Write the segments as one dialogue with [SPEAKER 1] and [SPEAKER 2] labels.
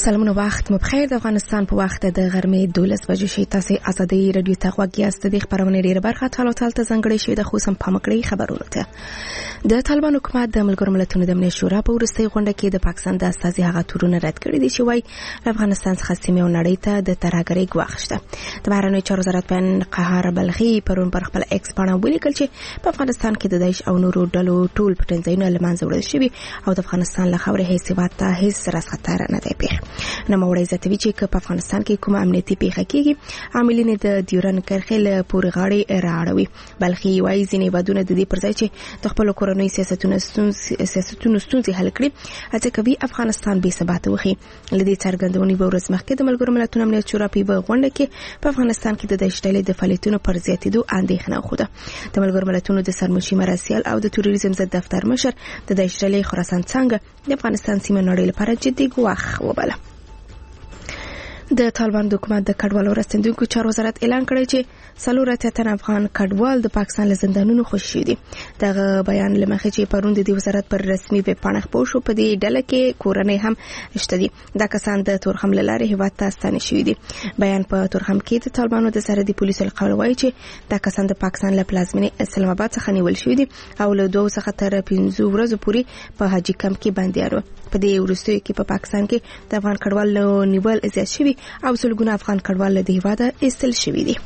[SPEAKER 1] سلامونه وخت مو بخیر. د افغانستان په وخت د غرمې 12 بجې شي. تاسو ازادي رادیو ته غوږ یاست. د خبرونه ډیره برخه ته ځانګړې شوې د خوسم پامکړې خبرونه ته. د طالبان حکومت د ملګرو ملتونو د امنیت شورا په وروستي غونډه کې د پاکستان د استازي هغه تورونه رد کړي دي چې وايي افغانستان څخه سیمه او نړۍ ته د ترهګرۍ ګواښ شته. د بهرنیو چارو وزارت بیان قهر بلخي پرون پر خپل ایکس باندې ولیکل چې په افغانستان کې د داعش او نورو ډلو ټول پټنځایونه له منځه وړل شوي او د افغانستان له خاورې هیڅ هیواد ته هیڅ راز خطر نه دی پیښ. نوموړی زیاتوي چې په افغانستان کې کومه امنیتي پیښه کیږي عاملین د ډیورن کرښې له پورې غاړې راړوي. بلخي وايي ځینې هیوادونه د دې پر ځای چې د خپل کورنۍ سیاستونو ستونزې حل کړي هڅه کوي افغانستان بې ثباته وخی. لدې څرګندونې به ورځ مخکې د ملګرو ملتونو امنیت شورا په غونډه کې په افغانستان کې د داعش ډلې د فعالیتونو پر زیاتېدو اندېښنه وښوده. د ملګرو ملتونو د سرمشي مرسیال او د تروریزم ضد دفتر مشر د داعش ډلې خراسان څنګه د افغانستان سیمه نړۍ لپاره جدي ګواښ وباله. د طالبان حکومت د کډوالو راستندونکو چارو وزارت اعلان کړی چې 4 تن افغان کډوال د پاکستان له زندانونو خوشي شوي دي. دغه بیان لمخې چې پرون د وزارت پر رسمي ویب پاڼه خپور شو. په دې ډله کې کورنۍ هم شته دي. دا کسان د تورخم له لارې هیواد ته ستانه شوي دي. بیان په تورخم کې د طالبانو د سرحدي پولیسو لخوا وایي چې دا کسان د پاکستان له پلازمینې اسلام آباد څخه نیول شوي دي او له 2 څخه تر 15 ورځې پورې په حاجی کمپ کې بندیان وو. په دې وروستیو کې په پاکستان کې د افغان کډوالو نیول زیات شوي او سلګونه افغان کډوال له هیواده ایستل شوي دي.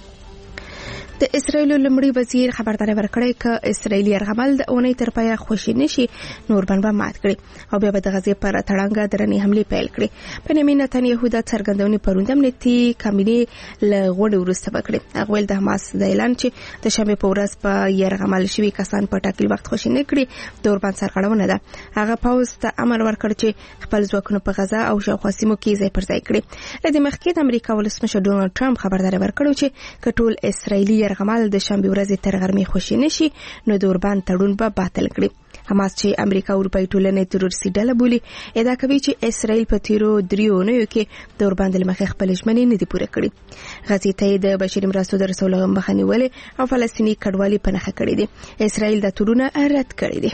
[SPEAKER 1] د اسرایل لمړي وزیر خبرداري ورکړې ک اسرایلی یرغمل د اونۍ تر پایه خوشی نشي نور بنبه مات کړي او بیا به د غزې پر تړنګ درنې حمله پیل کړي. بنیامین نتنیاهو د څرګندونې پروند امنیتي کابینې له غونډې وروسته وکړي. هغه ول د حماس د اعلان چې د شنبه په ورځ په یرغمل شوی کسان په ټاکل وخت خوشی نه کړي د اوربان سرغړونه ده. هغه پاوز ته امر ورکړ چې خپل ځواکونه په غزا او شاوخوا سیمو کې ځای پر ځای کړي. لدې مخکې د امریکا ولسمشر ډونالد ټرمپ خبرداري ورکړو چې کټول اسرایلی یرغمل د شنبه ورځې تر غرمې خوشی نشي نو د اوربان تړون به باطل کړي. حماس چې امریکا اروپای ټولنې تروریستي ډله بولي ادعا کوي چې اسرائیل په تیرو 3 اونیو کې د اوربان د مخې خپل ژمنې نه دي پوره کړې. غزې ته د بشري مرستو د رسولو مخه نیولې او فلسطیني کډوالي پنهخه کړې دي. اسرائیل د تورونه رد کړې دي.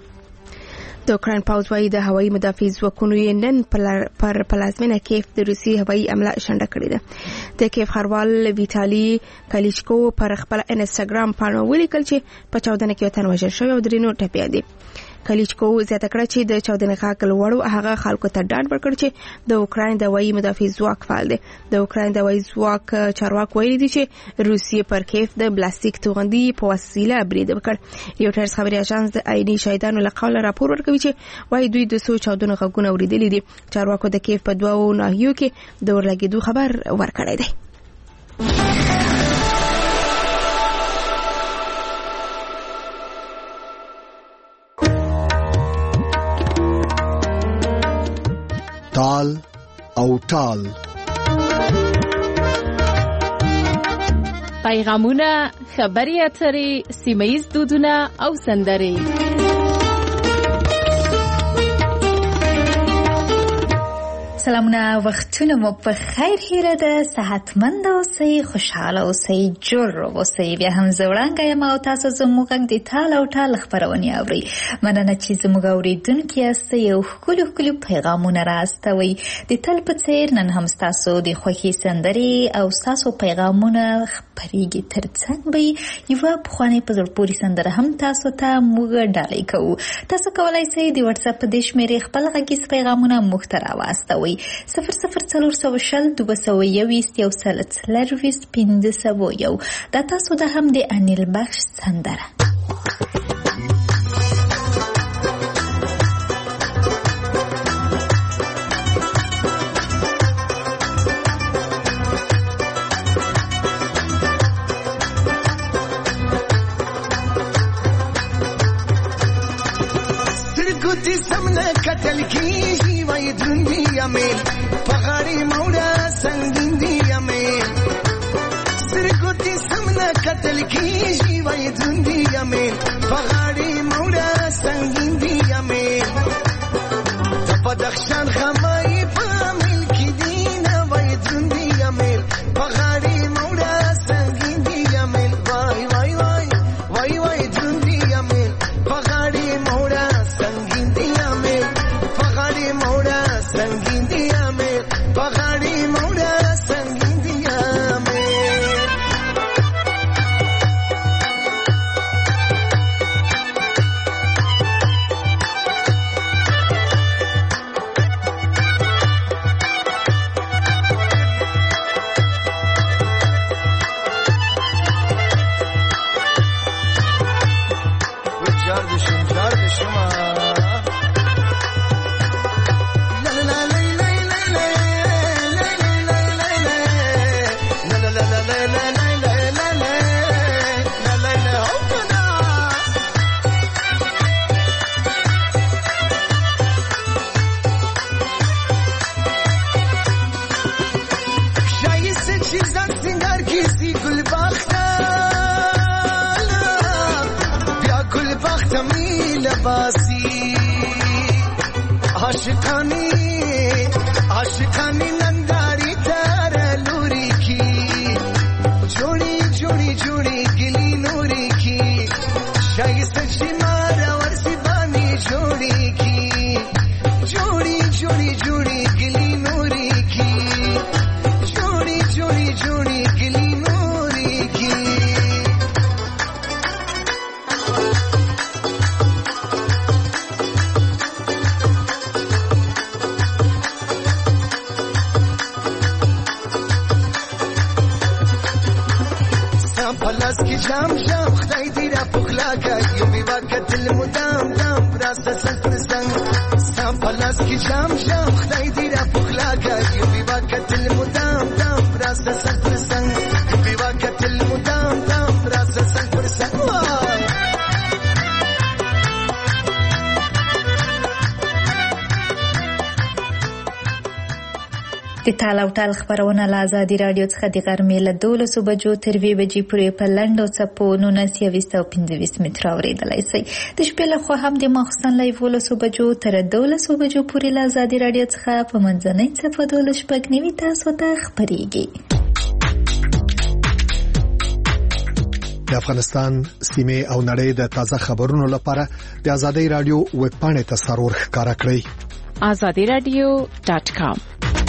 [SPEAKER 1] د اوکراین پاوز وايي د هوایي مدافع ځواکونو یې نن پر پلازمینه کیف د روسي هوایي حمله شنډه کړې ده. د کیف ښاروال ویټالي کلیچکو پر خپل انستګرام باندې ولیکل چې په چاودنه کې وطن وژل شوی او درینو ټپیا دي. کلیچکو زیاته کړه چې د چاودنې غاک لوړو هغه خلکو ته ډاډ ورکړ چې د اوکراین د هوایي مدافع ځواک فعال دی. د اوکراین د هوایي ځواک چارواک ویلي دي چې روسیې پر کیف د پلاستیک توغندي په وسیله برید وکړ. یوټرز خبري اژانس د عیني شهیدانو له قوله راپور ورکوي چې وايي دوی د 200 چاودنو غږونه اوریدلي دي. چارواکو د کیف په 2 ناحیو کې د ورلګېدو خبر ورکړی دی.
[SPEAKER 2] تال او ټال
[SPEAKER 3] پیغامونه، خبري اترې، سیمه‌ییز دودونه او سندرې.
[SPEAKER 4] سلامونه، وختونه مو په خیر هیره ده. صحتمند اوسئ، خوشحاله اوسئ، جوړ اوسئ. بیا هم زه وړاندې یم او تاسو زموږ غږ د تال او ټال خپرونې اورئ. مننه چې زموږ اورېدونکي یاستئ او ښکلي پیغامونه راستوئ. د تل په څېر نن هم ستاسو د خوښې سندرې او ستاسو پیغامونه خپرېږي. ترڅنګ به یوه پخوانۍ په زړه پورې سندره هم تاسو ته موږ ډالۍ کوو. تاسو کولی شئ د واتساپ په دې شمېرې خپل غږیز پیغامونه موږ ته راواستوئ. 00402021 دا تاسو د هم د انیل بخش سندره.
[SPEAKER 5] سترګو سمنه کتل کیږي وای دنیا مې پغاړي موړه سنگین دی مې سترګو سمنه کتل کیږي وای دنیا مې پغاړي موړه سنگین دی مې په دخشان خمای په ملک دینه وای دنیا مې پغاړي موړه سنگین دی مې وای وای وای وای وای دنیا مې پغاړي موړه سنگین دی مې پغاړي موړه سنگین دی عاشقانی ننداری تر لوری کی جوڑی جوڑی جوڑی گلی نوری کی شایسته چی مارا ورسی بانی جوڑی کی جوڑی جوڑی جوڑی گلی نوری کی جوڑی جوڑی جوڑی گلی نوری کی پلاس کی جام جام خدای دی را پخلا کړي یو وکت المدام دام راسته څنګ پر څنګ سم پلاس کی جام جام خدای دی را پخلا کړي یو وکت المدام دام راسته څنګ پر څنګ یو وکت المدام دام راسته څنګ پر څنګ
[SPEAKER 4] د تال او ټال خبرونه له ازادي راډیو څخه د غرمې له 12 بجو تر 2 بجې پورې په لنډو څپو 1925 متره اورېدلی شئ. د شپې لخوا هم د ماخوستن له 11 بجو تر 12 بجو پورې له ازادي راډیو څخه په منځنۍ څپه 12 تاسو ته خپرېږي.
[SPEAKER 2] د افغانستان سیمې او نړۍ د تازه خبرونو لپاره د ازادي راډیو ویب پاڼې ته سرور ښکارا کړئ.
[SPEAKER 3] azadiradio.com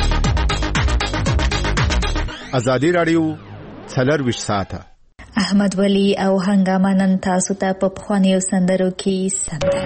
[SPEAKER 6] ازادي راډیو 24 ساعته
[SPEAKER 4] احمد ولی او هنګامه نن تاسو ته په پخوانیو سندرو کې سندره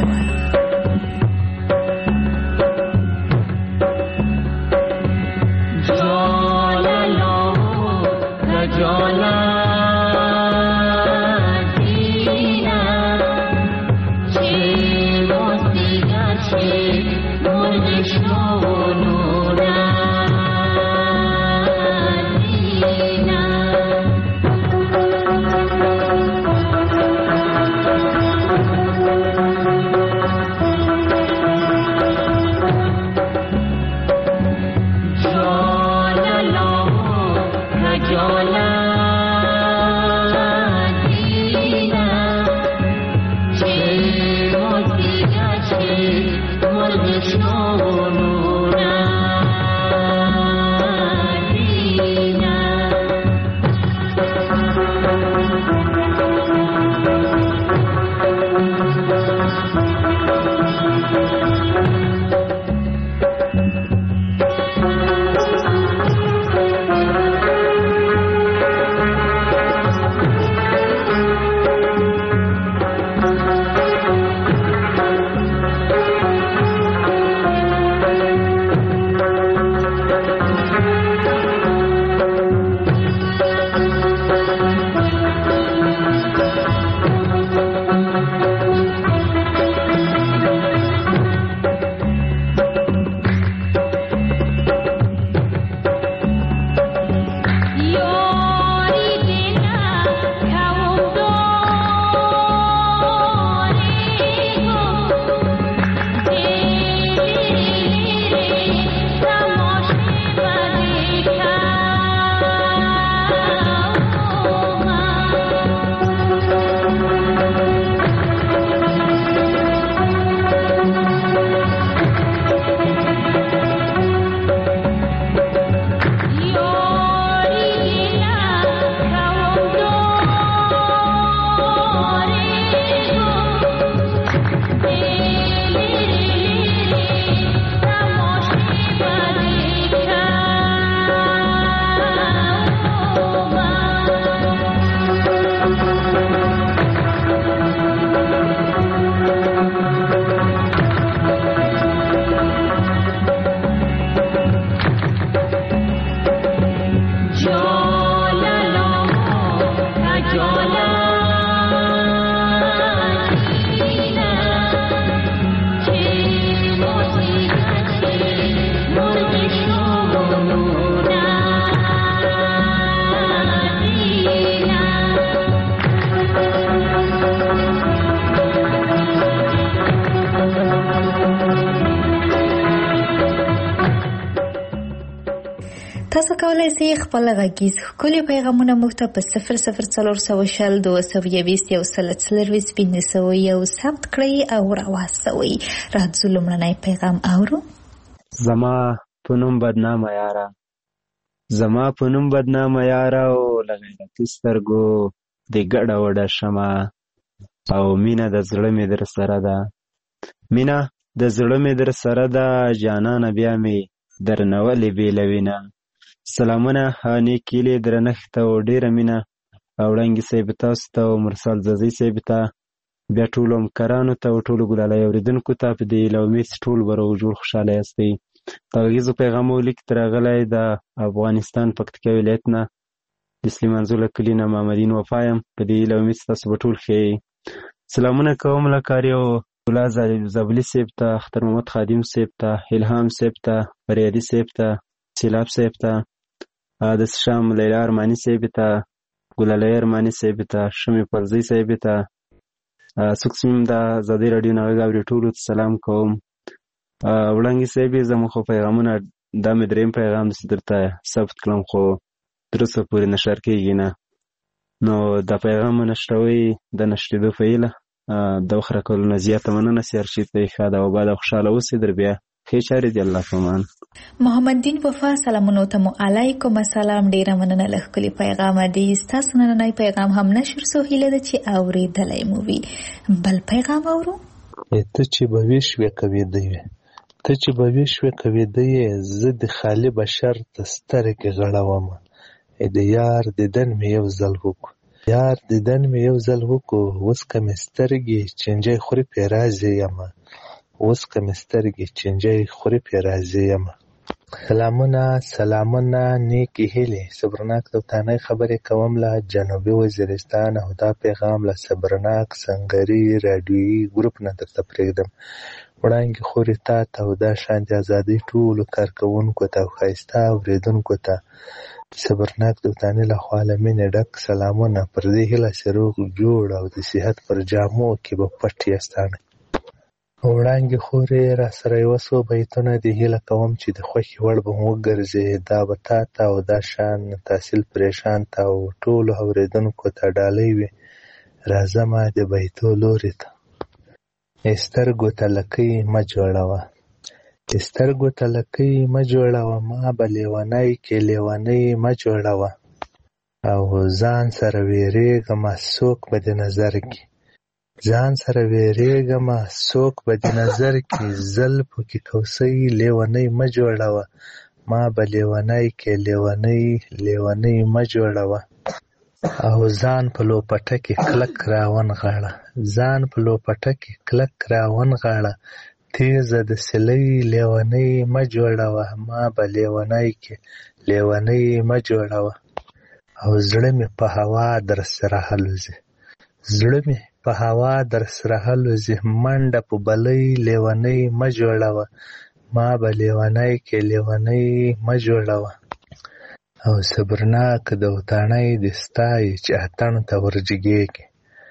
[SPEAKER 4] تاسو کولای شئ خپل غږیز ښکلي پیغامونه موږ ته په 00420 221 ثبت کړئ او راواستوئ. راځو لومړنی پیغام اورو.
[SPEAKER 7] زما په نوم بدنامه یاره، زما په نوم بدنامه یاره، او له غیرتي سترګو د ګډه وډه شمه، او مینه د زړه مې در سره ده، مینه د زړه مې در سره ده، جانانه بیا مې درنه ولې بېلوینه. سلامونه نیک هیلې درنښت او ډېره مینه وړانګې صاحب تاسو ته او مرسل زازۍ صاحب ته، بیا ټولو همکارانو ته او ټولو ګلالۍ اورېدونکو ته په دې لومې ټول به روغ جوړ خوشحاله یاستئ. د غږیزو پیغامو لیک ته راغلی د افغانستان پکتیکا ولایت نه د سلیمان زو له کلي نه محمدین وفا یم. په دې لومې تاسو به ټول ښه یئ. سلامونه کوم له کاري او ګلا زابلي صاحب ته، اختر محمد خادم صاحب ته، الهام صاحب ته، فریادي صاحب ته، سیلاب صاحب ته، د شام لیلا ارماني صاحب ته، ګلالۍ ارماني صاحب ته، شمې پرزۍ صاحب ته، څوک چې د ازادۍ راډیو نه غږ اوري ټولو ته سلام کوم. وړانګې صاحب زموږ خو پیغامونه دا مې درېیم پیغام داسې درته ثبت کړم خو تر اوسه پورې نشر کېږي نه، نو دا پیغام نشروي د نشرېدو په هیله د وخت راکولو نه زیاته مننه. سیارشي ته یې ښه ده او بعد خوشحاله اوسئ. در بیا ښې چارې دي. الله پامان.
[SPEAKER 4] محمد دین وفا سلامونو ته مو علیکم السلام. ډیره مننه له ښکلي پیغامه دی. ستاسو نننی پیغام هم نشر سو هیله ده چې اورېدلی مو وي. بل پیغام اورو.
[SPEAKER 8] ته چې به ویښ وې کوېده وې، ته چې به ویښ وې کوېده یې، زه د خالي بشر ته سترګې غړومه. د یار دیدن مې یو ځل وکړو، یار دیدن مې یو ځل وکړو، اوس که مې سترګې چینجی خوري پې راضي یمه، اوس که مې سترګې چینجی خوري پې راضي یمه. سلامونه نیکې هیلې. صبرناک دوتانۍ خبرې کوم له جنوبي وزیرستان، او دا پیغام له صبرناک سنګري راډیویي ګروپ نه درته پرېږدم. وړانګې خورې تا ته او دا شان د ازادۍ ټولو کارکوونکو ته او ښایسته اورېدونکو ته صبرناک دوتانۍ له خوا له مینې ډک سلامونه. پر دې هیله چې روغ جوړ او د صحت پر جامو کې به پټ یاستانه. وړانګې خورې را سره یوه څو بیتونه دې هیله کوم چې د خوښې وړ به مو وګرځې. دا به تا ته او دا شان تحصیل پریشان ته او ټولو اورېدونکو ته ډالۍ وي. راځمه د بیتو لوري ته. سترګو ته لکۍ مه جوړوه، سترګو ته لکۍ مه جوړوه، ما به لیونی کې لیونۍ مه جوړوه. او ځان سره ویرېږمه څوک به د نظر کې، ځان سره ویرېږمه څوک به د نظر کې، زلفو کې کوسۍ لیونۍ مه جوړوه، ما به لیونی کې لیونۍ لیونۍ مه جوړوه. او ځان په لوپټه کې کلک راونغاړه، ځان په لوپټه کې کلک راونغاړه، تیزه د سلۍ لیونۍ مه جوړوه، ما به لیونی کې لیونۍ مه جوړوه. او زړه مې په هوا در سره هلوځي، زړه مې په هوا در سره هلوځي، منډه په بلۍ لیونۍ مه جوړوه، ما به لیونی کې لیونۍ مه جوړوه. او صبرناک دوتانۍ دې ستایي چې اتڼ ته ورجګېږي،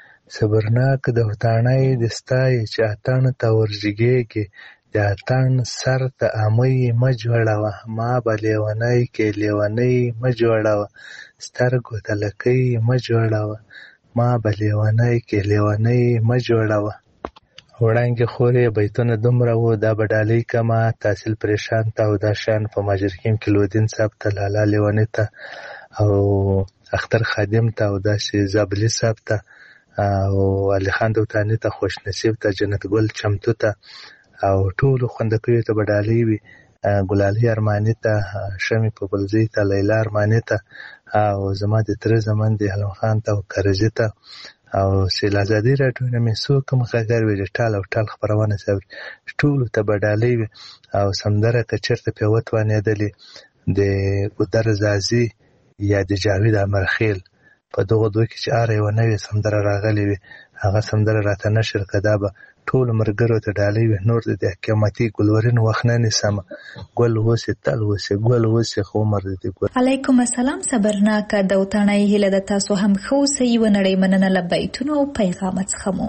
[SPEAKER 8] صبرناک دوتانۍ دې ستایي چې اتڼ ته ورجګېږي، د اتڼ سر ته امۍ مه جوړوه، ما به لیونی کې لیونۍ مه جوړوه، سترګو ته لکۍ مه جوړوه، ما به لیونی کې لیونۍ مه جوړوه. وړانګې خورې بیتونه دومره وو، دا به ډالۍ کمه تحصیل پریشان ته او دا شان په ماجرکیم کې لودین صاحب ته، لالا لیوني ته او اختر خادم ته او داسې زابلي صاحب ته او علي خان دوتاني ته، خوش نصیب ته، جنت ګل چمتو ته او ټولو خوندکیو ته به ډالۍ وي. ګلالۍ ارماني ته، شمې پوپلزۍ ته، لیلا ارماني ته او زما د تره زمن د علم خان ته او کرزي ته او سیل ازادي راډیو نه مې څو کوم غږر وي ټال او ټال خپرونه سوي ټولو ته به ډالۍ وي. او سندره که چېرته پې وتوانېدلې د ګودر زازي یا د جاوید امرخیل په دغو دوی کې چې هره یوه نوې سندره راغلې وي هغه سندره راته نشر که، دا به ټولو ملګرو ته ډالۍ وي. نور د قیامتي ګلورین وخت نه نیسمه، ګل اوسې تل اوسې، ګل اوسې خو عمر دې ګل.
[SPEAKER 4] علیکم السلام. صبرناکه دوتانۍ هیله ده تاسو هم ښه اوسئ. یوه نړۍ مننه له بیتونو او پیغامه څخه مو.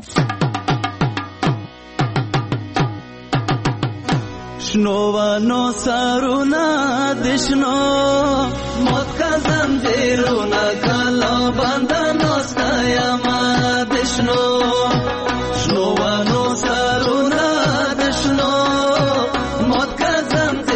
[SPEAKER 9] شنو ونو سرونه د شنو موت کا زنجیرونه کلا بنده ناسته یمه د شنو ونو سرونه د شنو موت کا زنجیرونه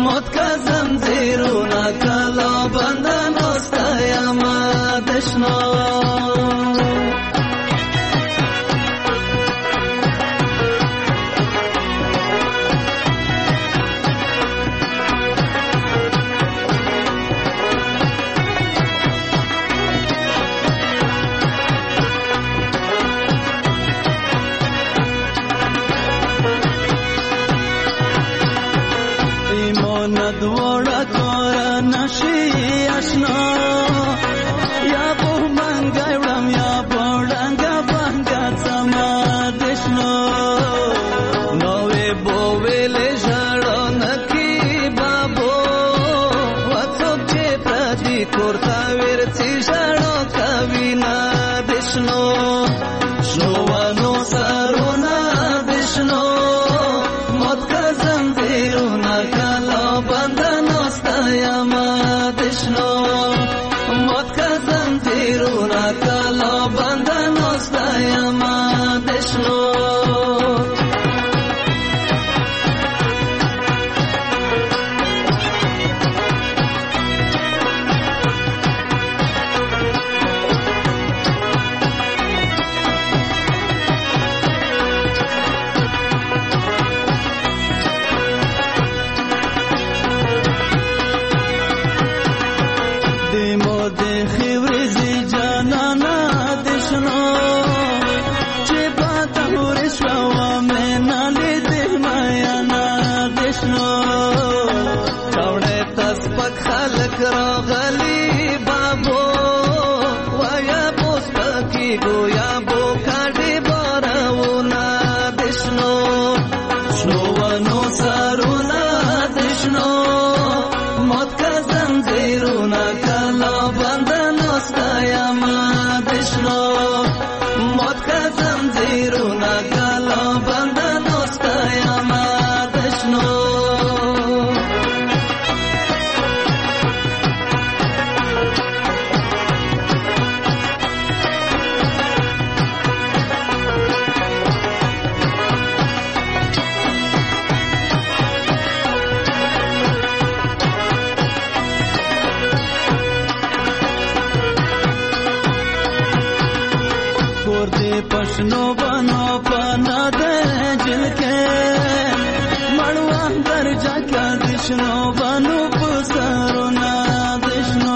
[SPEAKER 9] مات که زنجیرونه کلا بندن استایم دشنو دوڑا کورا نشی اشنا یا بو منگایوڑم یا بوڑنگا بانگا زما دشنو نوے بوویلے جاڑو نکی بابو واتسوک چے پردی کورتا ویرچی جاڑو کبینا دشنو شنوانو سارونا دشنو مات کا زنجیرونا کلا بندن استایم دشنو مات کا زنجیرونا کلا بندن استایم دشنو راغلی بابو ویا پوسپکی گویا بو کاڑی بارونا دشنو شنوانو سارونا دشنو مات کا زنجیرونا کلا بندن استایم دشنو مات کا زنجیرونا کلا بندن استایم دشنو पशनो बनो पना दे जिनके मड़वा दर्जा का दिशनो बनो पुसारो ना दिशनो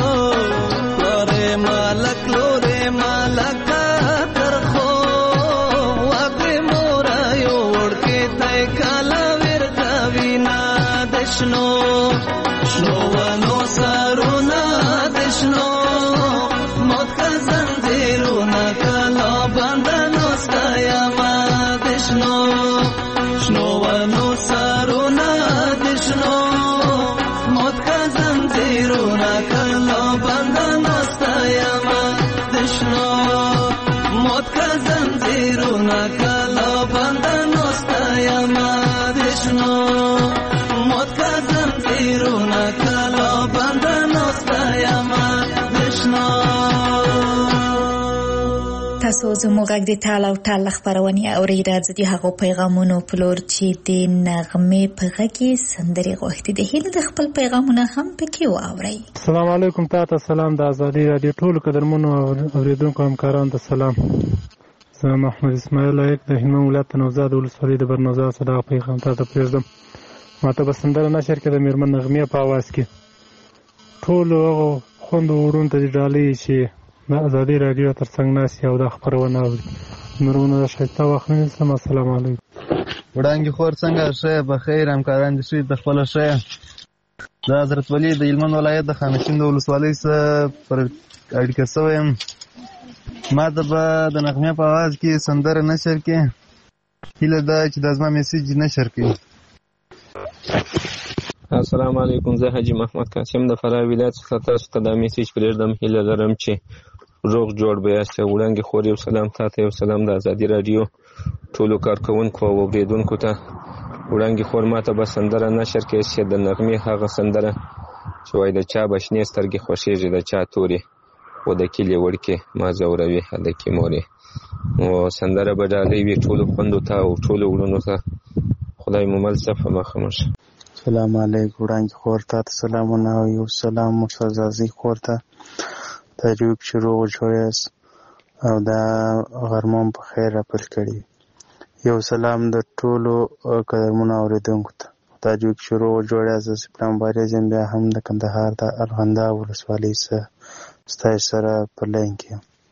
[SPEAKER 9] लोरे मालक तरखो वाके मोरायो उड़ के तय काला विरता विना दिशनो शोवनो सारो ना दिशनो मौत का जंजीरो ना कला बंधन ustayam dishno shnowano saruna dishno mot ka zanjiruna kala bandhan ustayam dishno mot ka zanjiruna kala bandhan ustayam dishno mot ka zanjiruna kala bandhan ustayam dishno
[SPEAKER 4] تاسو زموږ غږ د ټال او ټال خبرونه اوریدل د هغو پیغامونو پلور چې د نغمه په غږی سندري غوښتي د هیله د خپل پیغامونه هم پکې واوري.
[SPEAKER 10] السلام علیکم تاسو سلام د ازادي رادیو ټول قدرمنو اوریدونکو همکارانو ته سلام. زه محمد اسماعیل یک د هلمند ولایت نوزاد ولسوالۍ د برنوزاد صدا پیغام ته پرېږدم. ماته به سندره نشر کې د میرمن نغمه په आवाज کې ټول خوند ورون ته ډالۍ شي د ازادي رادیو ترڅنګ ناس یو د خبرونه اوري. مرونه شایسته وخت نیسم. السلام علیکم.
[SPEAKER 11] وړاندې خور څنګه شه بخیر همکاران دې شي د خپل شه د حضرت ولی د هلمند ولایت د خانشین د ولسوالۍ سره پر اړیکه شوم. ما د نغمه په आवाज کې سندره نشر کې هیله ده چې د ازما میسج نشر کړي.
[SPEAKER 12] السلام علیکم. زه حاجی محمد قاسم د فراه ولایت څخه تاسو ته د میسج پرېږدم. هیله لرم چې روغ جوړ به یاست. وړاندې خور یو سلام تاته یو سلام د ازادي رادیو ټولو کارکونکو او اوریدونکو ته. وړاندې خور ماته به سندره نشر کې چې د نغمې هغه سندره چې وای د چا بشنې سترګې خوښېږي د چا تورې و د کلي وړکې ما زوروي هلکې مورې. او سندره به ډالۍ وي ټولو خوندو ته او ټولو وړونو ته. خدای مو مل صفه مخه مشه.
[SPEAKER 13] السلام علیکم وړاندې خور ته سلامونه او یو سلام مرسل زازي خور ته تاجوک چې روغ جوړ یاست او دا غرمه په خیر راپل کړي. یو سلام د ټولو قدرمنو اورېدونکو ته تاجوک چې روغ جوړ یاست. اسلام باري زم بیا هم د کندهار د ارغنده ولسوالۍ ستاسو سره په لین کې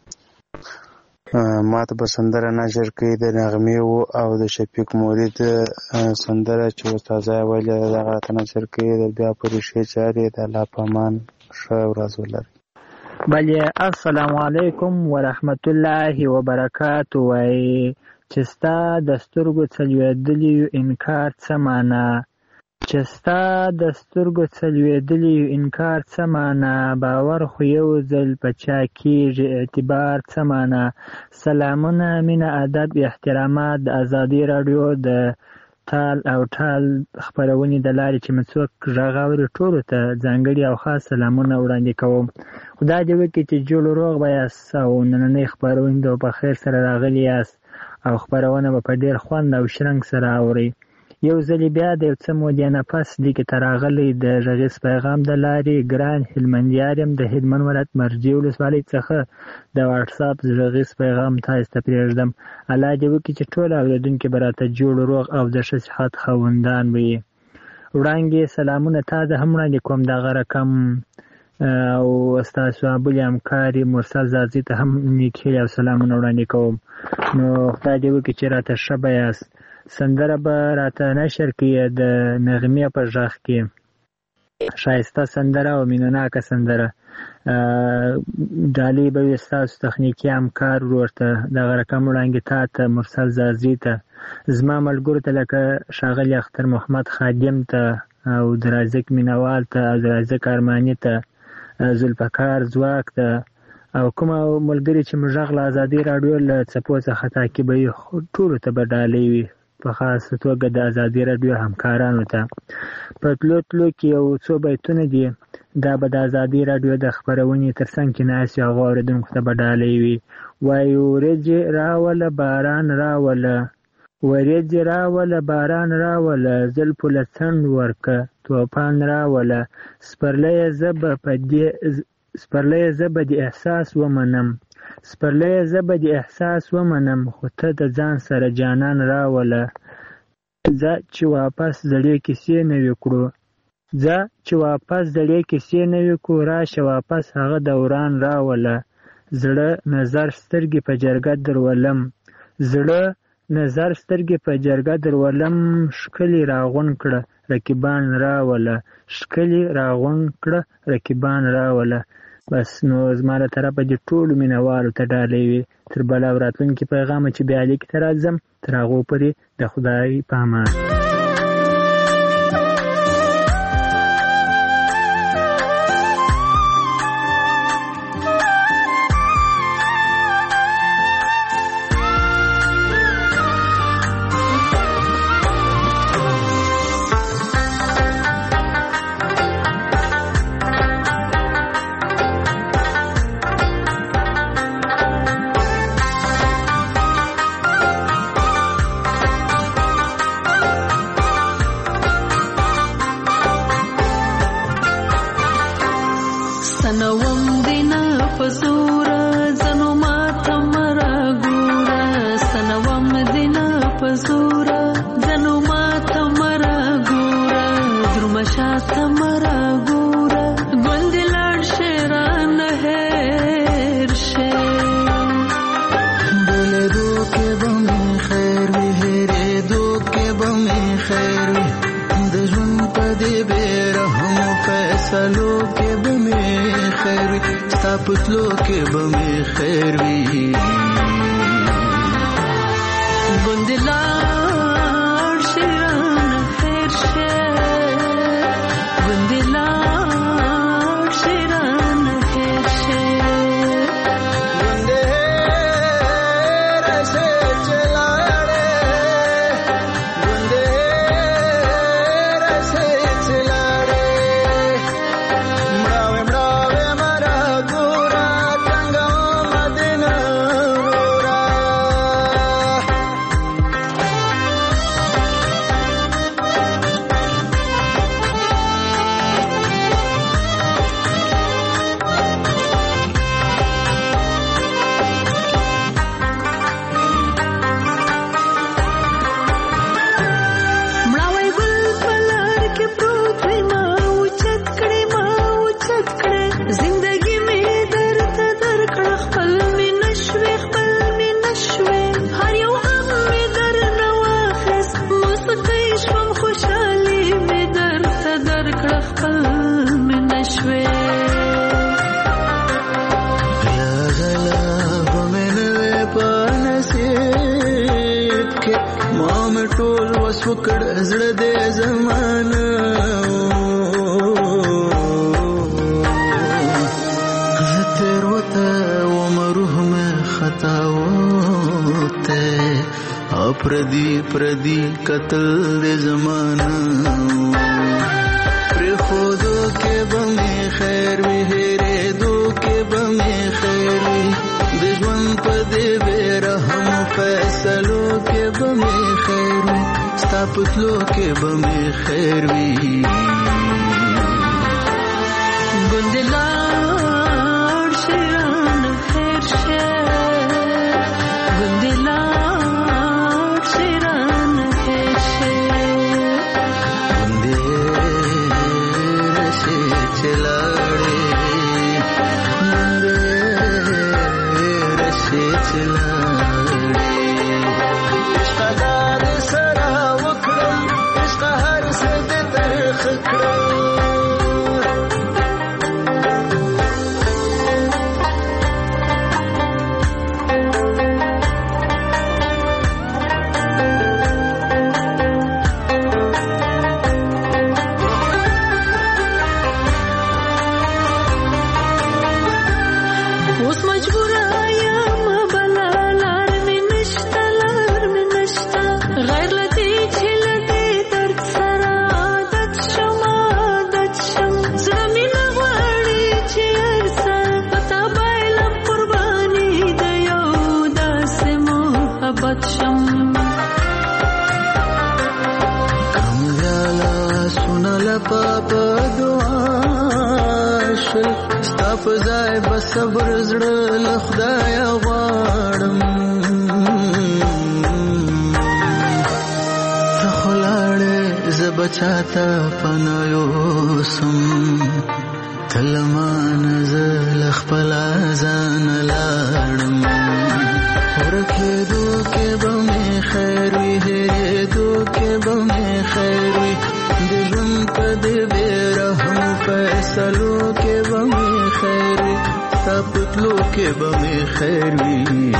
[SPEAKER 13] ما ته به سندره نشر کړي د نغمې او د شفیق مورید سندره چې استاذه ویلې دغه راته نشر کړي د بیا پورې ښې چارې د الله په امان ښه ورځ ولرئ.
[SPEAKER 14] بله السلام علیکم ورحمت الله وبرکاته. وایي چې ستا د سترګو څلوېدلي انکار څه معنا، چې ستا د سترګو څلوېدلي انکار څه معنا، باور خو یو ځل په چا کېږي اعتبار څه معنا. سلامونه، مینه، ادب، احترامات د ازادي راډیو د تال او ټال خپرونې د لارې چې مې څوک غږ اوري ټولو ته ځانګړي او خاص سلامونه وړاندې کوم. خدای دې وکړي چې جوړ روغ به یاست او نننۍ خپرونې به په خیر سره راغلي یاست او خپرونه به په ډېر خوند او شرنګ سره اورئ. یو ځلې بیا د یو څه مودې نه پس لیکې ته راغلی د غږیز پیغام د لارې ګران هلمندیار یم د هلمند ولایت مرجې ولسوالۍ څخه د واټساپ غږیز پیغام تاسو ته پرېږدم. الله دې وکړي چې ټول اورېدونکي به راته جوړ روغ او د ښه صحت خاوندان به وي. وړاندې سلامونه تا ته هم وړاندې کوم دغه رقم او ستاسو ابولي همکاري مرسل زازي ته هم نیکې او سلامونه وړاندې کوم. نو خدای دې وکړي چې راته ښه به یاست. سندره به راته نشر کړي د نغمې په غږ کې ښایسته سندره او مینهناکه سندره. ډالۍ به وي ستاسو تخنیکي همکار ورور ته دغه رقم وړاندې تا ته مرسل زازي ته، زما ملګرو ته لکه ښاغلي اختر محمد خادم ته او د رازق مینوال ته او د رازق ارماني ته، ذوالفقار ځواک ته او کوم ملګري چې موږ غږ له ازادي راډیو له څپو څخه تعقیبوي ټولو ته به ډالۍ وي، په خاصه توګه د ازادي راډیو همکارانو ته. په تلو تلو کې یو څو بیتونه دي دا به د ازادي راډیو د خپرونې تر څنګ کې ناست هغو اورېدونکو ته به ډالۍ وي. وایي ورېځې راوله باران راوله، ورېځې راوله باران راوله، زلفو له څنډ ورکه توپان راوله، سپرلیه زه به د احساس ومنم، سپرلیه زه به د احساس ومنم، خو ته د ځان سره جانان راوله. ځه چې واپس زړې کیسې نوې کړو، ځه چې واپس زړې کیسې نوې کړو، راشه واپس هغه دوران راوله. زړه نظر سترګې په جرګه درولم، زړه نظر سترګې په جرګه درولم، ښکلي راغونډ کړه رقیبان راوله، ښکلي راغونډ کړه رقیبان راوله. بس نو زما له طرفه دې ټولو مینهوالو ته ډالۍ وي. تر بله او راتلونکي پیغامه چې بیا لیکې ته راځم تر هغو پورې د خدای په امان.
[SPEAKER 9] مې نشوې غلا به مې نه وې په نصیب کې ما مې ټول وس وکړ زړه دې زمانه زه تېروته وم روح مې خطا وته او پردي قتل دې زمانه پرېښودو کې به مې خیر وي هېرېدو کې به مې خیر وي د ژوند په دې بې رحمو فیصلو کې به مې خیر وي ستا په تلو کې به مې خیر وي ګوندې لاړ شي رانه هېر شي ګوندې لاړ شي رانه هېر شي ګوندې راشي چې لاړې ګوندې راشي چې لاړې عشقه دا دې سره وکړم عشقه هر څه دې ترخه کړم اوس مجبوره یم بله لار مې نشته لار مې نشته غیر له دې چې له دې درد سره عادت شم زړه مې نه غواړي چې هر سر په تا بایلم قرباني د یو داسې محبت شم کمزاله سونه لپه په دعا شل ستا په ځای به صبر زړه له خدایه غواړم ته خو لاړې زه به چاته پناه یوسم ته له مانه زه له خپله ځانه لاړم ورکېدو کې به مې خیر وي هېرېدو کې به مې خیر وي د ژوند په دې بې رحمو فیصلو کې به مې خیر وي ستا په تلو کې به مې خیر وي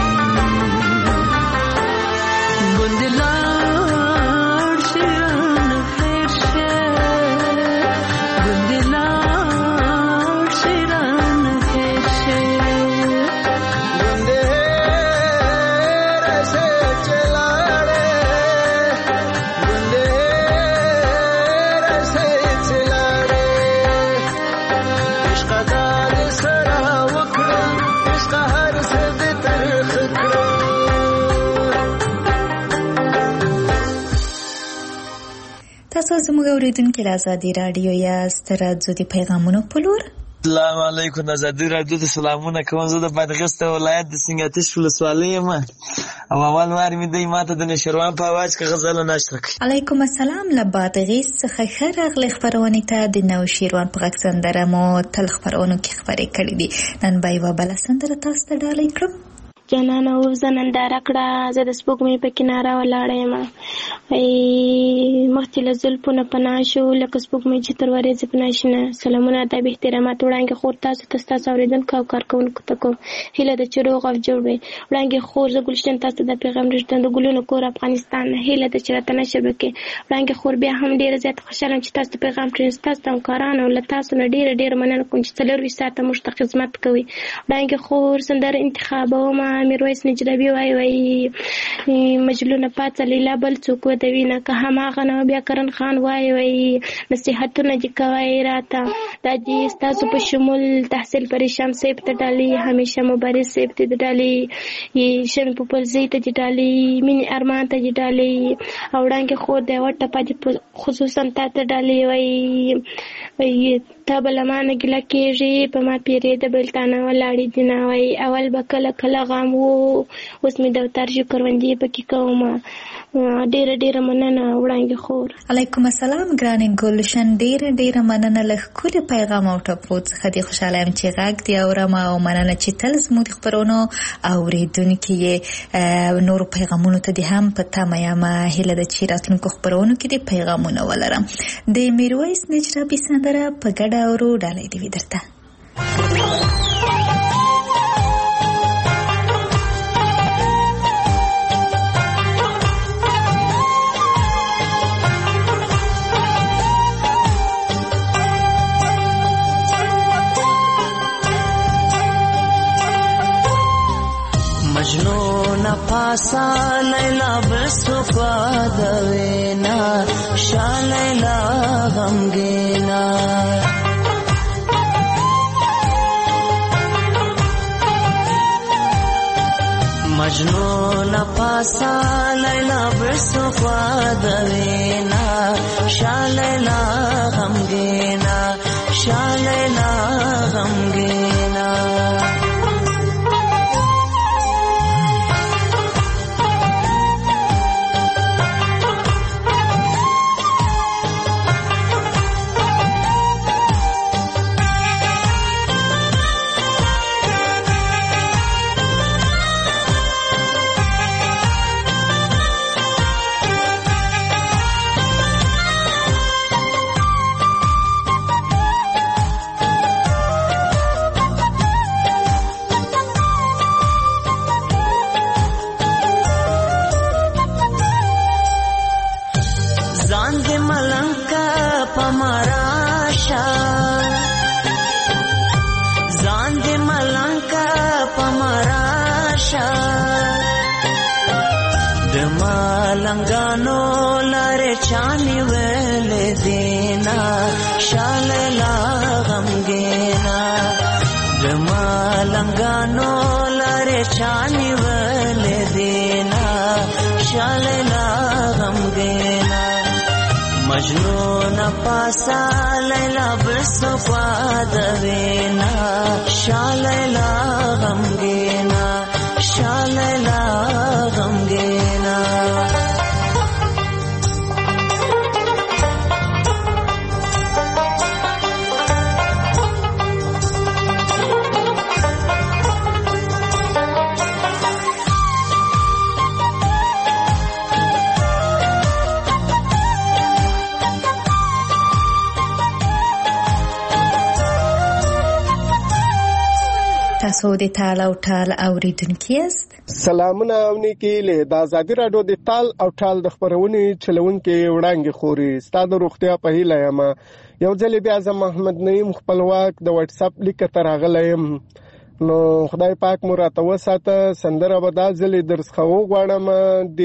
[SPEAKER 9] ګوندې لاړ شي رانه هېر شي ګوندې لاړ شي رانه هېر شي ګوندې راشي چې لاړې ګوندې راشي چې لاړې عشقه دا دې سره وکړم عشقه هر څه دې ترخه کړم
[SPEAKER 4] تاسو زموږ اورېدونکي د ازادي راډیو یاست راځو د پیغامونو په لور
[SPEAKER 15] السلام علیکم د ازادي راډیو ته سلامونه کوم زه د بادغیس ولایت د سنګاتش ولسوالۍ یم او اول وار مې دی ماته د نشروان په اواز کې غزل نشر کړ
[SPEAKER 4] علیکم السلام له بادغیس څخه ښه راغلی خپرونې ته د نوشیروان په غږ سندره مو تل خپرونو کې خبرې کړې دي نن به یوه بله سندره تاسو ته ډالۍ کړم
[SPEAKER 16] جانانه ووځه ننداره کړه زه د سپوږمۍ په کناره ولاړه یم مخکې له زلفو نه پناه شو لکه سپوږمۍ چې تر ورېځې پناه شي نه سلامونه ادب احترامات وړاندې خور تاسو ته ستاسو اورېدونکو او کارکوونکو ته کوم هیله ده چې روغ او جوړ وئ وړاندې خور زه ګلشن تاسو ته د پیغام رسوم د ګلونو کور افغانستان هیله ده چې راته نشر وکړئ وړاندې خور بیا هم ډېره زیاته خوشحاله یم چې تاسو ته پیغام پرېږدم ستاسو د همکارانو او له تاسو نه ډېره مننه کوم چې 24 ساعته موږ ته خدمت کوئ وړاندې خور سندره انتخابومه میرویس نجربي وایي مجلونه پاڅه لیلا بل څوک ودوي نه که هماغه نه بیا کرن خان وایي نصیحتونه دې کوئ راته دا دې ستاسو په شمول تحصیل پریشان صاحب ته ډالۍ همیشه مبارز صاحب ته دې ډالۍ شمې پوپلزۍ ته دې ډالۍ مینې ارمان ته دې ډالۍ او وړاندې خور دی وټه پاتې خصوصا تا ته ډالۍ وایي ته به له مانه ګیله کېږي په ما پیرېده بلتانه ولاړې دي نه وایي اول به کله غم و اوس مې دفتر کروندې پکې کومه ډېره مننه وړاندې خور
[SPEAKER 4] علیکم السلام ګرانې ګلشن ډېره مننه له ښکلي پیغام او ټپو څخه دې خوشحاله یم چې غږ دې اورم او مننه چې تل زموږ د خپرونو اورېدونکي یې نورو پیغامونو ته دې هم په تمه یم هیله ده چې راتلونکو خپرونو کې دې پیغامونه ولرم د میرویس نجرابي سندره سندره په ګډه اورو. ډالۍ دې وي درته.
[SPEAKER 9] مجنون پاسا لیلا بسکوا دوینا شا لیلا غمگینا مجنون پاسا لیلا بسکوا دوینا شا لیلا غمگینا شا لیلا غمگینا लंगानो लारे चानी वेले देना शालेला गमगेना जमा लंगानो लारे चानी वेले देना शालेला गमगेना मजनून पासा लैला बसवा दवेना शालेला गमगेना शालेला गमगेना
[SPEAKER 4] تاسو د تال او ټال اوریدونکو یاست.
[SPEAKER 17] سلامونه او نیکی له د آزادی رادیو د تال او ټال د خبرونې چلونکو وړاندې خوري ستاسو روغتیا په هیله یم. یو ځل بیا زه محمد نعیم خپلواک د واتس اپ لیک ته راغلم. نو خدای پاک مو راته وساته. سندره به دا ځل درڅخه وغواړم د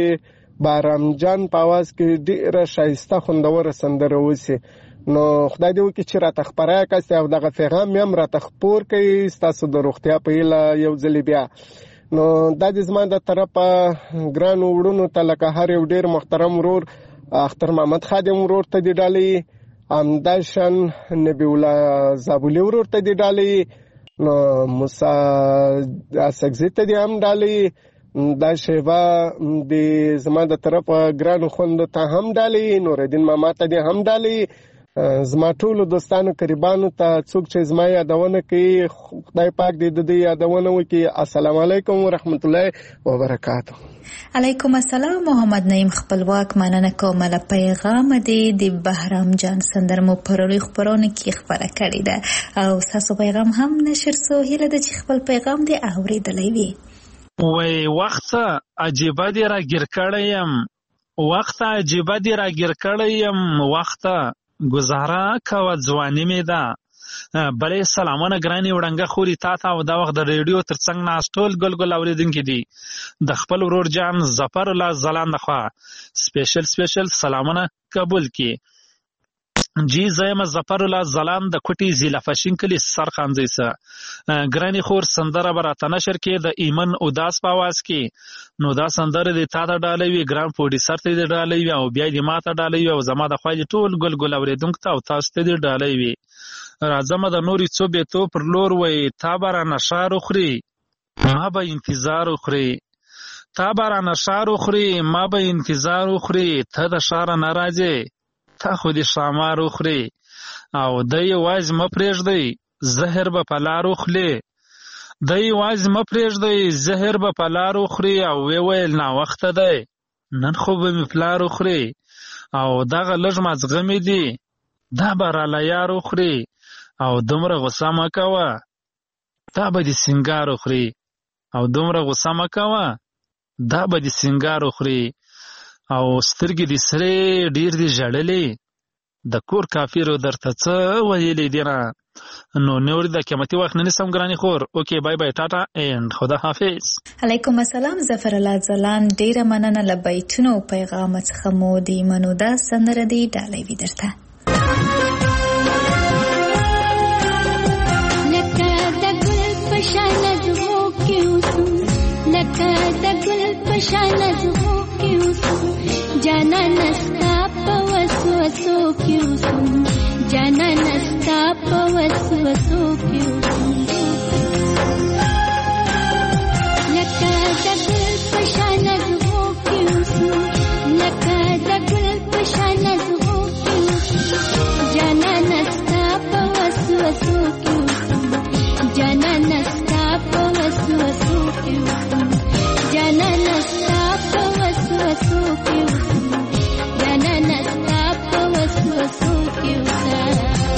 [SPEAKER 17] بارام جان په आवाज کې ډیره شایسته خوندوره سندره وسی. نو خدای دې وکړي چې راته خبره کړئ او دغه پیغام هم راته خپور کړئ ستاسو د روغتیا په هیله یو ځل بیا. نو دا د زما د طرفه ګران وړونو ته لکه هر یو ډیر محترم ورور اختر محمد خادم ورور ته دی ډالۍ، همداشان نبی الله زابولی ورور ته دی ډالۍ، نو موسی اسکزی ته دی هم ډالۍ، دا شیوا د زما د طرفه ګران خوند ته هم ډالۍ، نورالدین ماما ته دی هم ډالۍ، زما ټول دوستانو قریبانو ته څوک چې زما یادونه کوي خدای پاک دې د یادونه وکړي. السلام علیکم ورحمت الله وبرکاته.
[SPEAKER 4] علیکم السلام. محمد نعیم خپلواک مننه کوم له پیغام دې د بهرام جان سندرمو پروري خبرونه کې خبره کړې ده او تاسو پیغام هم نشر سو هله د خپل پیغام دې اوریدلې وي.
[SPEAKER 18] وای وخت عجیب دې راګر کړم، وخت عجیب دې راګر کړم، وخت گزاره کوه ځواني مې ده. بلې سلامونه ګرانې وړانګه خوري تا ته او دا وخت د ریډیو تر څنګ ناست ټول ګل اوریدونکي دي. د خپل ورور جان ظفر الله ځلانده خوا سپیشل سلامونه قبول کړي. جی زیم ظفر الله ځلان د کوټي ضلع فشین کلی سرخانځي سره ګرانې خور سندره براته نشر کې د ایمن اداس په आवाज کې. نو دا سندره د تا ته ډالۍ وی ګران پروډوسر ته د ډالۍ وی او بیا د ما ته ډالۍ وی او زما د خوایي ټول ګل اوریدونکو ته او تاسو ته د ډالۍ وی. راځم د نوري څو به تو پر لور وی تا بارا نشار خوري ما به انتظار خوري، تا بارا نشار خوري ما به انتظار خوري، ته د شار ناراضي تا خو دې شامار خوري او دای واز م پرېږدي زهر به پلارو خلی، دای واز م پرېږدي زهر به پلارو خوري او ویل نا وخت دی نن خو به می پلارو خوري او دغه لږ مازغه می دي دا به راله یار وخوري او دومره غوسه مه کوه. دا به دې سینګار وخوري او دومره غوسه مه کوه. دا به دې سینګار وخوري او سترګې دې سرې ډېر دې ژړلې. د کور کافرو درته څه ویلې دي نه؟ نو نور د قیمتي وخت نه نیسم ګرانې خور. اوکې بای بای ټاټا اینډ خدا حافظ.
[SPEAKER 4] علیکم السلام ظفر الله ځلان، ډیره مننه له بیتونو او پیغام څخه مو د منو دا سندره دی ډالۍ وي درته.
[SPEAKER 19] لکه د ګل په شان زغو کې اوسم، لکه د ګل په شان زغو کې اوسم، جانانه ستا په وسوسو کې اوسم، جانانه ستا په وسوسو کې اوسم. لکه د ګل په شان زغو کې اوسم، لکه د ګل په شان زغو کې اوسم، جانانه ستا په وسوسو کې اوسم، جانانه ستا په وسوسو کې اوسم، جانانه ستا په وسوسو کې اوسم، جانانه ستا په وسوسو کې اوسم.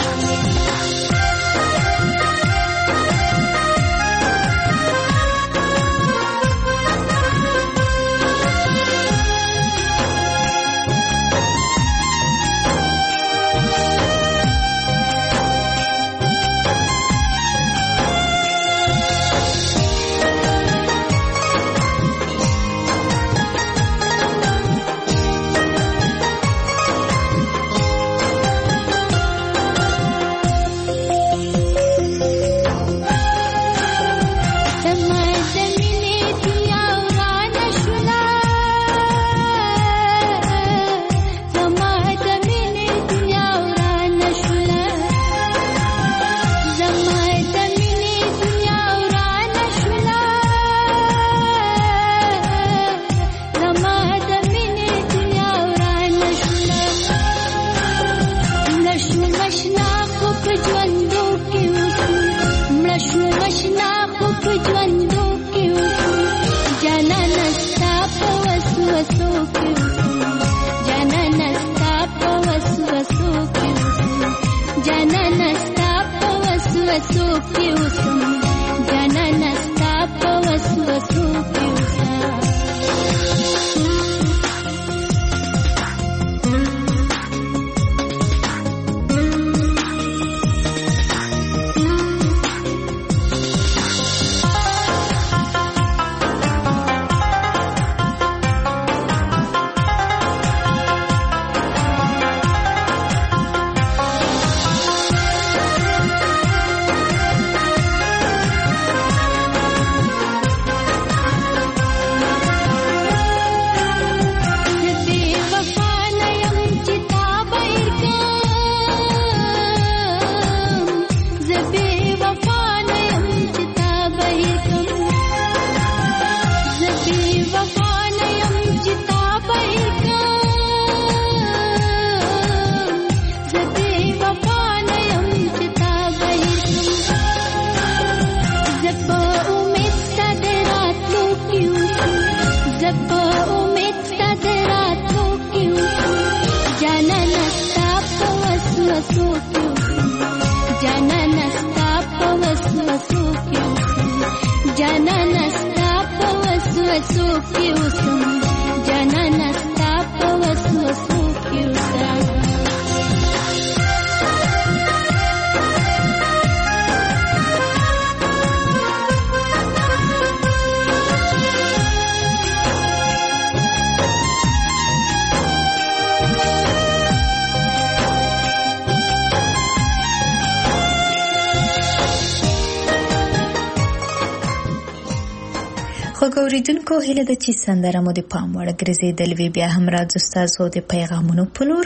[SPEAKER 4] اوریدونکو هیله ده چې سندره مو د پام وړ ګرځېدلې وي. بیا هم راځو ستاسو د پیغامونو په لور.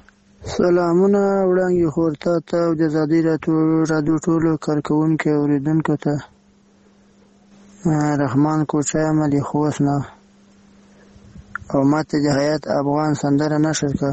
[SPEAKER 20] سلامونه وړاندې خورته ته او د ازادي راډیو ټولو کارکوونکو اوریدونکو ته. رحمان کوچا عملی خوست نه او ماته د حیات افغان سندره نشر که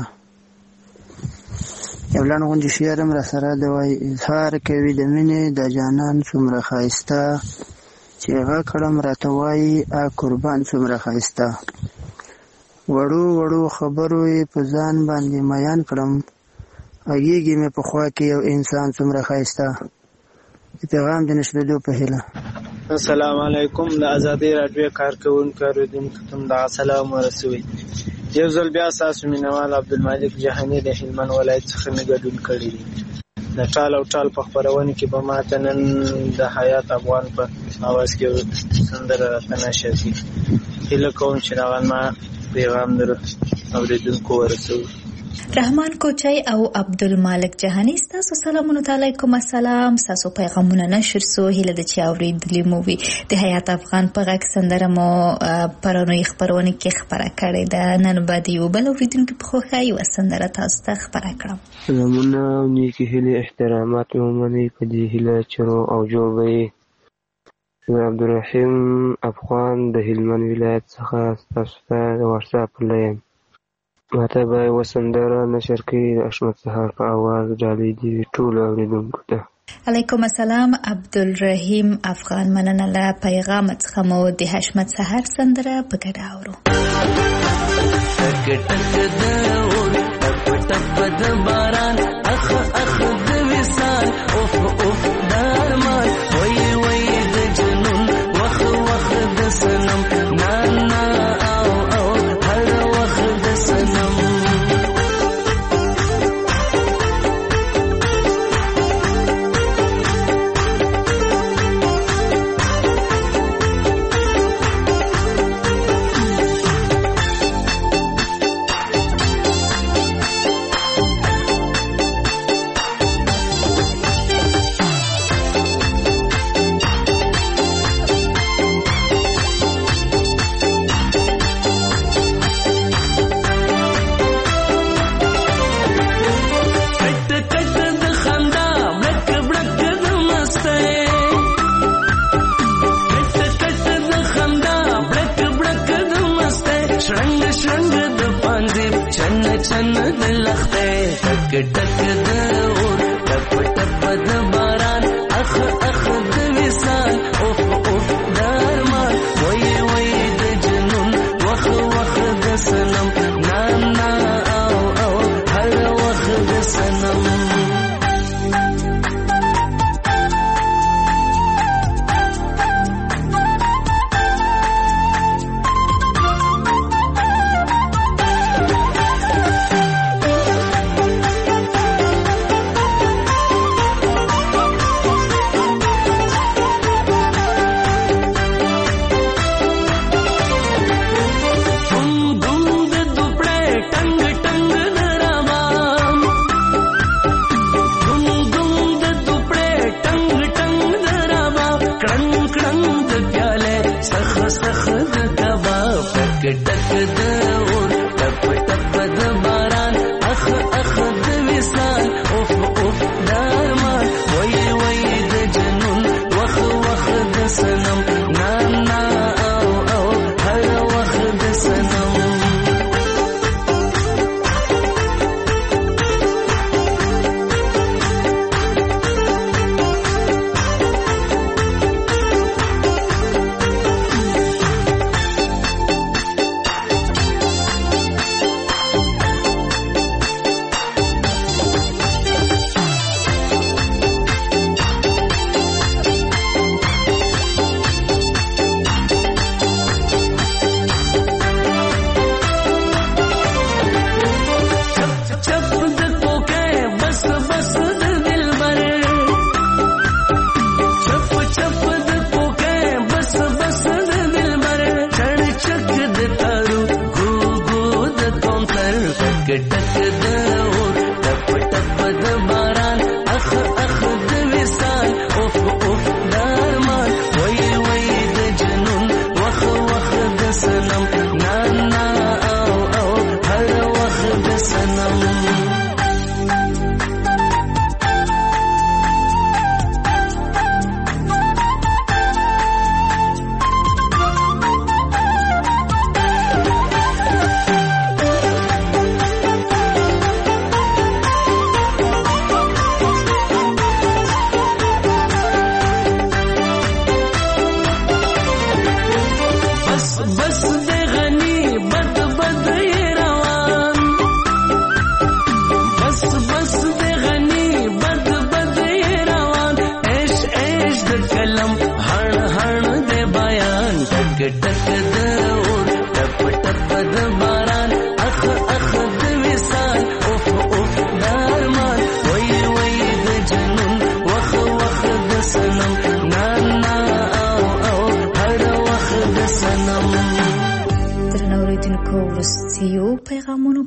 [SPEAKER 20] یو لنډ غونډې شعر هم راسره دی وایي اظهار کوي د مینې د جانان څومره ښایسته چې هغه کړم راته وایي قربان څومره ښایسته وړو وړو خبرو یې په ځان باندې میان کړم غږیږي مې په خوا کې یو انسان څومره ښایسته پیغام د نشریدو په هیله.
[SPEAKER 21] السلام علیکم. د ازادۍ راډیو کارکوونکو اورېدونکو ته دغه سلام ورسوئ. یو ځل بیا ستاسو مینوال عبدالمالک جهاني د هلمند ولایت څخه مې ګډون کړی دی. د ټال او ټال په خپرونه کې به ماته نن د حیات افغان په اواز کې سندره راته نشر کړي. هیله کوم چې دغه ما پیغام در اورېدونکو ورسوي.
[SPEAKER 4] رحمان کوچی او عبدالمالک جهانی ستاسو سلامونه علیکم السلام. ستاسو پیغامونه نشر سو هیله د چې اوریدلی مو وي. د حیات افغان په غږ سندره مو پرونی خبرونه کې خبره کړې ده. نن به د یو بل اوریدونکو په خوښۍ و سندره تاسو ته خبره کړم.
[SPEAKER 22] سلامونه او نیکی هیله احترامات مو منئ په دې هیله چې روغ او جوړ به یې. عبدالرحیم افغان د هلمند ولایت څخه ستاسو ته د واتساپ لایم. ماته به یوه سندره نشر کړي د حشمت سهار په اواز ډالۍ دي ټولو اورېدونکو ته.
[SPEAKER 4] علیکم السلام عبدالرحیم افغان. مننه له پیغام څخه مو د حشمت سهار سندره په ګډه اورو.
[SPEAKER 9] ټک ټک د اور ټپ ټپ د باران اخ اخ د وصال اوف اوف د ارمان وای وای د جنون وخ وخ د سنم نا نا او او هر وخ د سنم.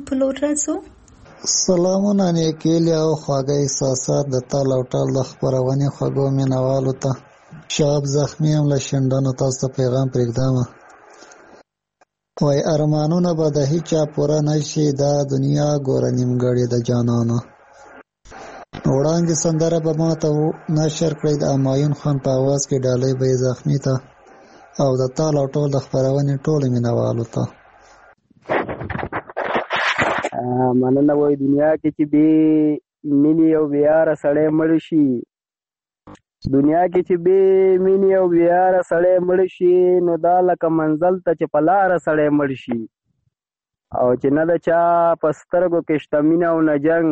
[SPEAKER 4] په لور راځو.
[SPEAKER 1] سلامونه نیکیلی او خواږه احساسات د تال او ټال د خپرونې خوږو مینوالو ته. شهاب زخمي هم له شینډنو تاسو ته پیغام پرېږدم. وای ارمانونه به د هیچا پوره نشي، دا دنیا ګوره نیمګړې د جانانه. وړاندې سندره به ما ته نشر کړئ د همایون خان په اواز کې، ډالۍ به یې زخمي ته او د تال او ټول د خپرونې ټولو مینوالو ته.
[SPEAKER 5] مننه. وای دنیا کې چې بې مینې او بېیاره سړی مړ شي، دنیا کې چې بې مینې او بېیاره سړی مړ شي، نو دا لکه منزل ته چې په لاره سړی مړ شي. او چې نه د چا په سترګو کې شته مینه او نه جنګ،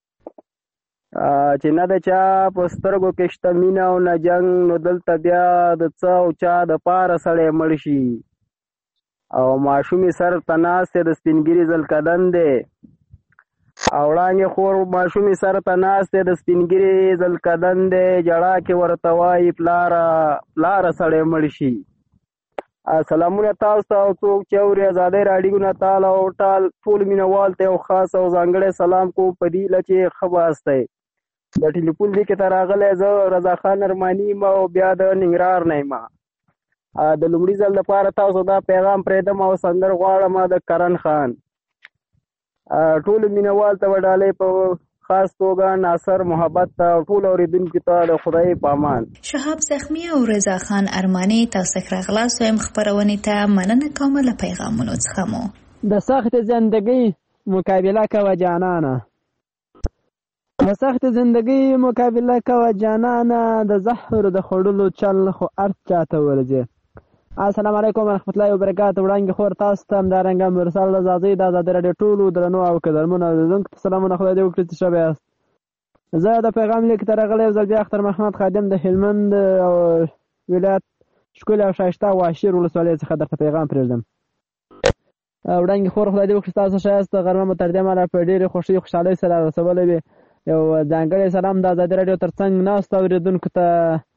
[SPEAKER 5] چې نه د چا په سترګو کې شته مینه او نه جنګ، نو دلته بیا د څه او چا د پاره سړی مړ شي. او ماشومې سر ته ناست د سپینګیري زلکدن دی، او وړانګې خور ماشومې سر ته ناست د سپینګیري زلکدن دی، جړا کې ورته وایي پلاره سړی مړ شي. سلامونه تاسو ته او څوک چې اوري ازادۍ راډیو نه تال او ټال ټول مینوال ته یو خاص او ځانګړی سلام کوم په دې هیله چې ښه باست دی. د ټلیفون دې کې ته راغلی زه رضا خان ارماني یم او بیا د ننګرهار نه یم. د لومړي ځل دپاره تاسو دا پیغام پرېږدم او سندر غواړم د کرن خان. ټولو مینوال ته به ډالۍ په خاص توګه ناصر محبت ته او ټول اورېدونکو ته د خدای په امان.
[SPEAKER 4] شهاب زخمي او رضا خان ارماني تاسو ښه راغلاست وایم خپرونې ته. مننه کوم له پیغامونو څخه مو.
[SPEAKER 14] د سخت زندگی مقابله کوه جانانه، د سخت زندگی مقابله کوه جانانه، د زهر د خوړلو چل خو ارت چاته ورځي. السلام علیکم ورحمت الله وبرکاته. وړاندې خور تاسو ته همدارنګه مرسل رضاځي د ازادۍ راډیو ټولو درنو او قدرمنو اورېدونکو ته سلامونه، خدای دې وکړي چې ښه به یاست. زه د پیغام لیک ته راغلی یو ځل بیا اختر محمد خادم د هلمند ولایت ښکلې او ښایسته واشیر ولسوالۍ څخه درته پیغام پرېږدم. وړاندې خور خدای دې وکړي تاسو ښه یاست. غرمه مو تر دې مهاله په ډېرې خوښۍ خوشحالۍ سره رسولی وي. یو ځانګړی سلام د ازادۍ راډیو تر څنګ ناستو اورېدونکو ته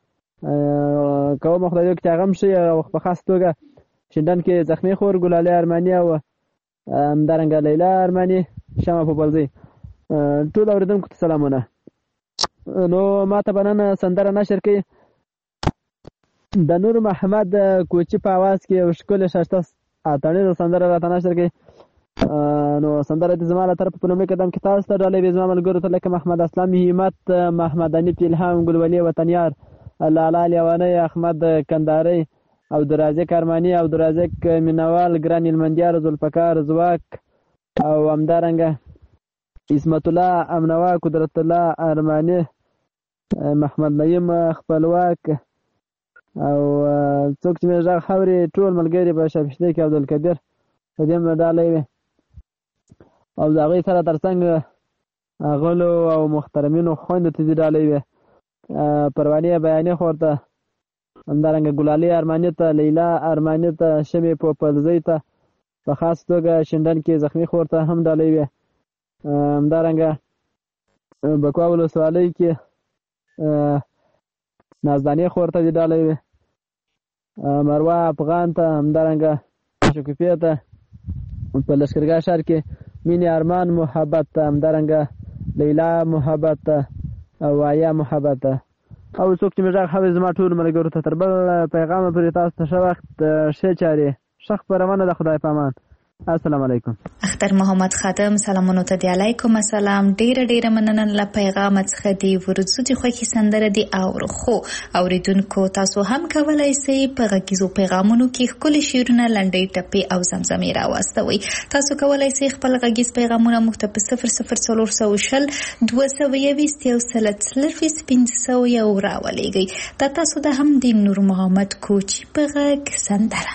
[SPEAKER 14] کوم، خدای دې وکړي چې هغه هم ښه او په خاص توګه شینډن کې زخمي خور ګلالۍ ارماني او همدارنګه لیلا ارماني شمع پوپلزۍ ټول اورېدونکو ته سلامونه. نو ما ته به نن سندره نشر کړي د نور محمد کوچي په اواز کې یو ښکلې ښایسته اتڼیزه سندره راته نشر کړي. نو سندره دې زما له طرفه په لومړي قدم کې تاسو ته ډالۍ وي زما ملګرو ته لکه محمد اسلام همت، محمد انیف الهام، ګلولي وطنیار، لالا لیوانی، احمد کنداري، عبدالرازق ارماني، عبدالرازق مینوال، ګران هلمندیار، ذوالفقار زواک او همدارنګه عصمت الله امنوا، قدرت الله ارماني، محمد نعیم خپلواک او څوک چې مې غږ اوري ټول ملګري په شاپشته کې عبدالقدیر په دې ډالۍ وي او د هغوی سره تر څنګ غلو او محترمینو خویندو ته دې ډالۍ وي. پروانې بیانې خور ته، همدارنګه ګلالۍ ارماني ته، لیلا ارماني ته، شمې پوپلزۍ ته، په خاص توګه شینډن کې زخمي خور ته هم ډالۍ وي. همدارنګه بکوا ولسوالۍ کې نازدانې خور ته دې ډالۍ وي. مروه افغان ته، همدارنګه شکوفیه ته، په لښکرګاه ښار کې مینې ارمان محبت ته، همدارنګه لیلا محبت ته او آیا محبت ته او څوک چې مې غږ اوري زما ټولو ملګرو ته تر بل پیغامه پورې تاسو ته ښه وخت، ښې چارې، ښه خپرونه د خدای په امان. السلام علیکم.
[SPEAKER 4] اختر محمد خادم سلامونو ته دی. علیکم السلام. ډیره مننه له پیغام څخه دی. ورځو دي خوښي سندره دی او خو اوریدونکو تاسو هم کولای شئ په غږیزو پیغامونو کې ښکلي شعرونه، لنډۍ ټپې او زمزمې راواستوئ. تاسو کولای شئ خپل غږیز پیغامونه موږ ته په 00420 221 راولېږئ. دا تاسو د هم د نور محمد کوچي په غږ سندره.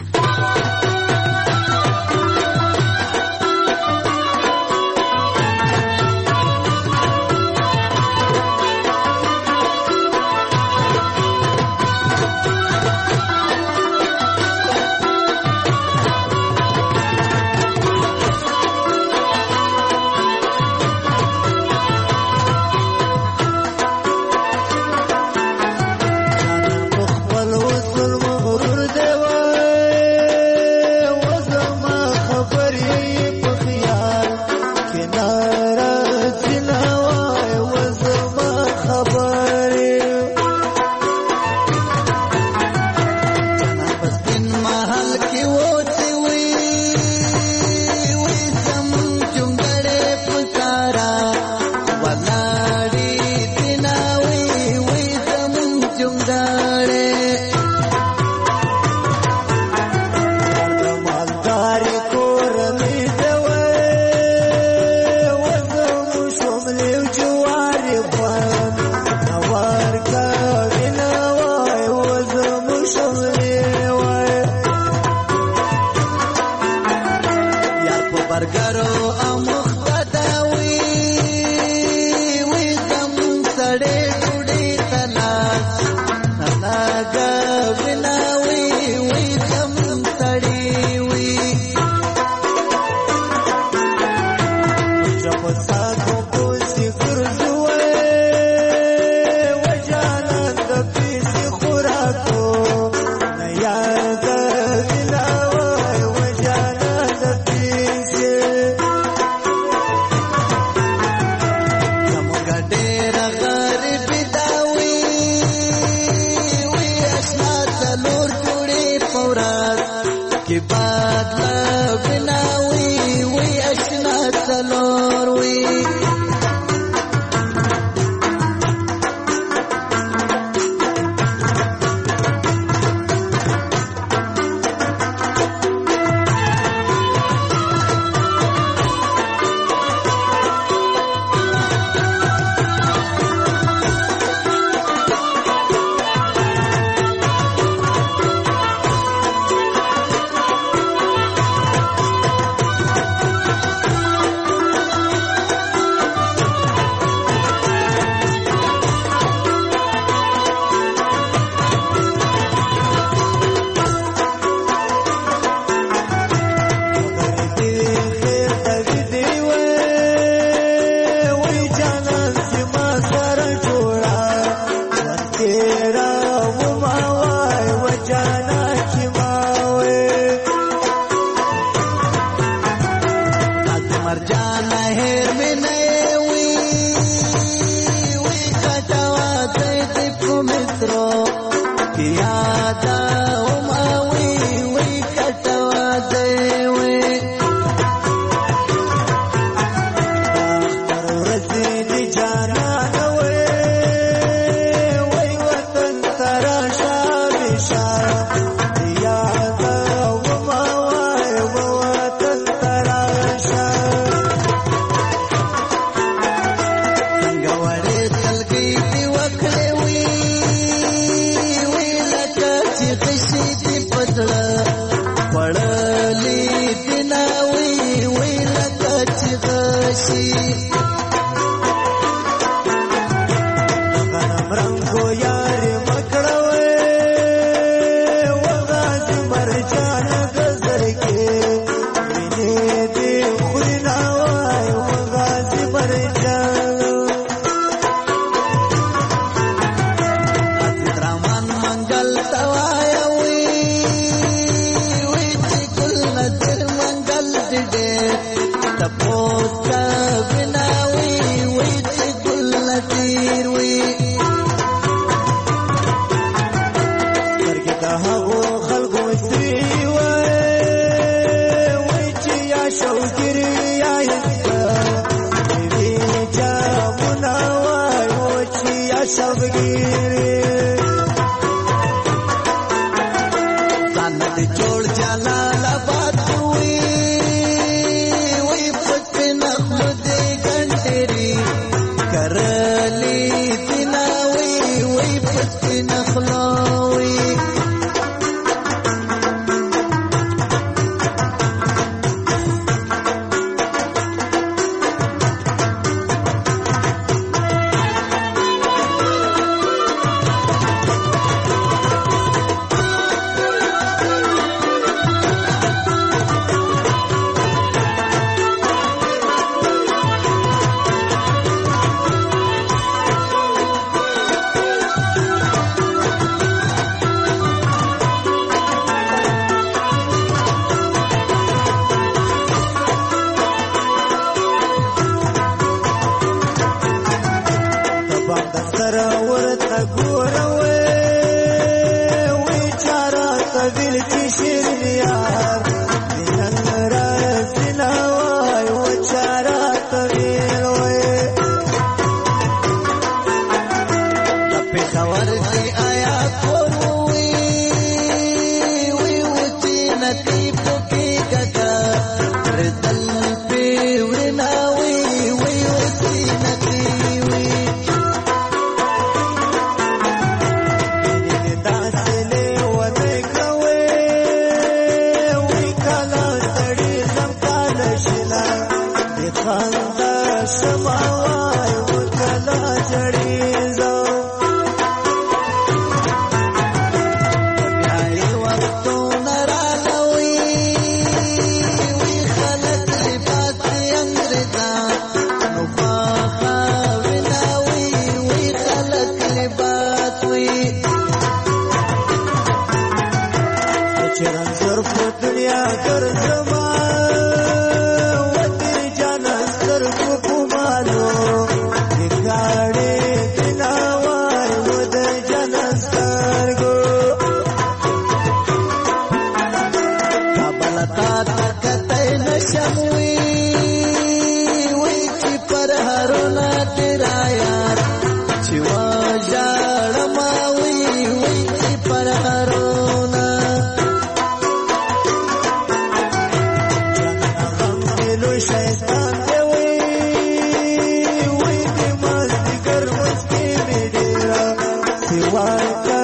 [SPEAKER 2] Why?